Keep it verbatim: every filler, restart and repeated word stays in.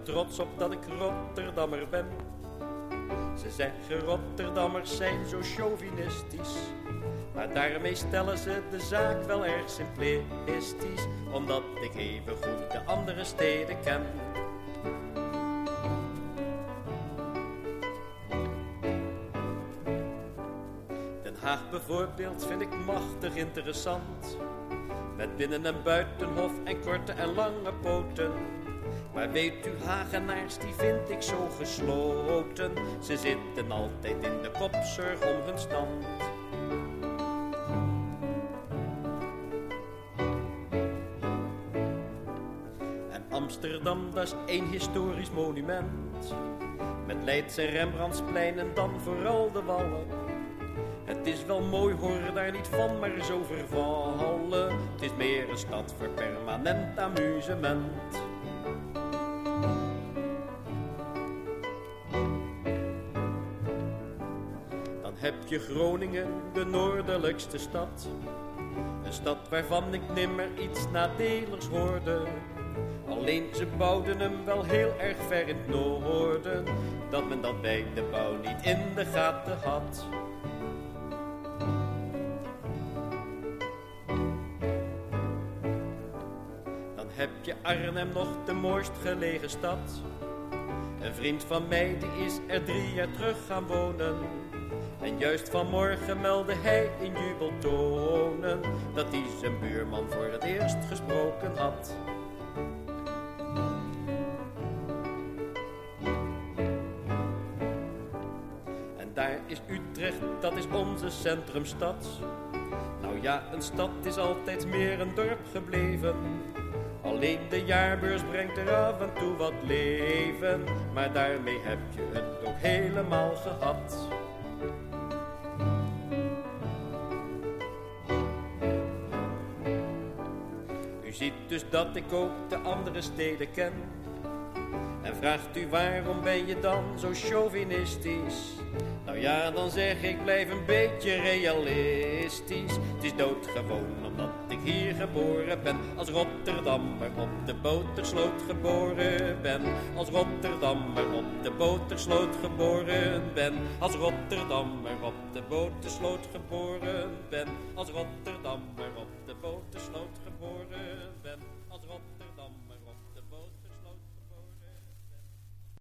trots op dat ik Rotterdammer ben. Ze zeggen Rotterdammers zijn zo chauvinistisch, maar daarmee stellen ze de zaak wel erg simplistisch, omdat ik even goed de andere steden ken. Den Haag bijvoorbeeld vind ik machtig interessant, met binnen- en buitenhof en korte en lange poten. Maar weet u, Hagenaars, die vind ik zo gesloten. Ze zitten altijd in de kopzorg om hun stand. En Amsterdam, dat is één historisch monument, met Leidse Rembrandtsplein en dan vooral de Wallen. Het is wel mooi hoor, daar niet van, maar zo vervallen. Het is meer een stad voor permanent amusement. Dan heb je Groningen, de noordelijkste stad. Een stad waarvan ik nimmer iets nadeligs hoorde. Alleen ze bouwden hem wel heel erg ver in het noorden, dat men dat bij de bouw niet in de gaten had. Dan heb je Arnhem, nog de mooist gelegen stad. Een vriend van mij die is er drie jaar terug gaan wonen. En juist vanmorgen meldde hij in jubeltonen dat hij zijn buurman voor het eerst gesproken had. En daar is Utrecht, dat is onze centrumstad. Nou ja, een stad is altijd meer een dorp gebleven. Alleen de jaarbeurs brengt er af en toe wat leven, maar daarmee heb je het ook helemaal gehad. U ziet dus dat ik ook de andere steden ken. En vraagt u waarom ben je dan zo chauvinistisch? Nou ja, dan zeg ik blijf een beetje realistisch. Het is doodgewoon omdat ik hier geboren ben. Als Rotterdammer op de Botersloot geboren ben. Als Rotterdammer op de Botersloot geboren ben. Als Rotterdammer op de Botersloot geboren ben. Als Rotterdammer op de Botersloot geboren ben.